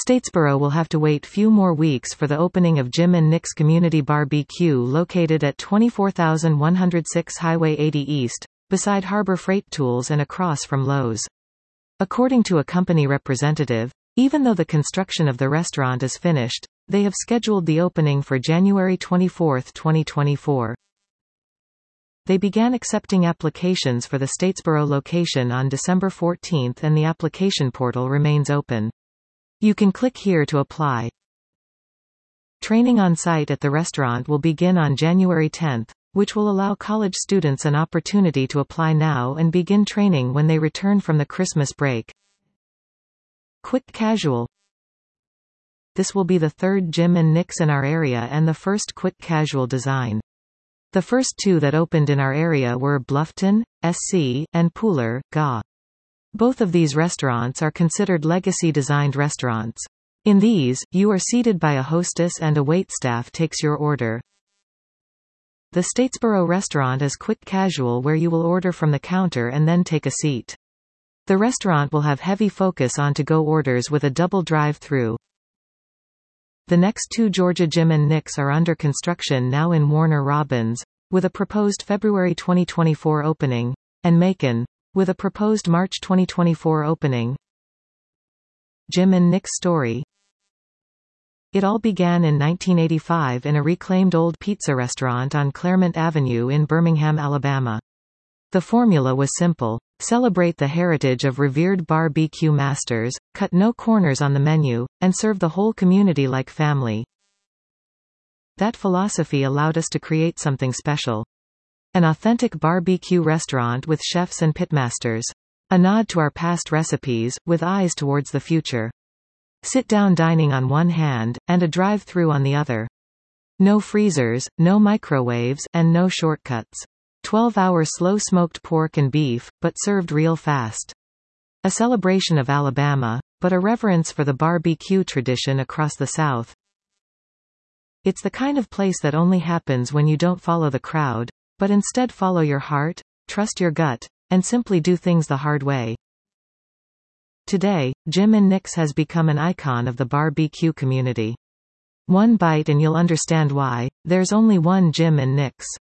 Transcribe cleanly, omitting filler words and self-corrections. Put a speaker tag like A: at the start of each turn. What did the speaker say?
A: Statesboro will have to wait few more weeks for the opening of Jim and Nick's Community BBQ located at 24106 Highway 80 East, beside Harbor Freight Tools and across from Lowe's. According to a company representative, even though the construction of the restaurant is finished, they have scheduled the opening for January 24, 2024. They began accepting applications for the Statesboro location on December 14 and the application portal remains open. You can click here to apply. Training on site at the restaurant will begin on January 10, which will allow college students an opportunity to apply now and begin training when they return from the Christmas break. Quick Casual. This will be the third Jim and Nick's in our area and the first quick casual design. The first two that opened in our area were Bluffton, SC, and Pooler, GA. Both of these restaurants are considered legacy-designed restaurants. In these, you are seated by a hostess and a waitstaff takes your order. The Statesboro restaurant is quick casual where you will order from the counter and then take a seat. The restaurant will have heavy focus on to-go orders with a double drive-through. The next two Georgia Jim and Nick's are under construction now in Warner Robins, with a proposed February 2024 opening, and Macon, with a proposed March 2024 opening. Jim and Nick's story. It all began in 1985 in a reclaimed old pizza restaurant on Claremont Avenue in Birmingham, Alabama. The formula was simple. Celebrate the heritage of revered BBQ masters, cut no corners on the menu, and serve the whole community like family. That philosophy allowed us to create something special. An authentic BBQ restaurant with chefs and pitmasters. A nod to our past recipes, with eyes towards the future. Sit-down dining on one hand, and a drive-through on the other. No freezers, no microwaves, and no shortcuts. 12-hour slow-smoked pork and beef, but served real fast. A celebration of Alabama, but a reverence for the BBQ tradition across the South. It's the kind of place that only happens when you don't follow the crowd, but instead follow your heart, trust your gut, and simply do things the hard way. Today, Jim and Nick's has become an icon of the BBQ community. One bite and you'll understand why. There's only one Jim and Nick's.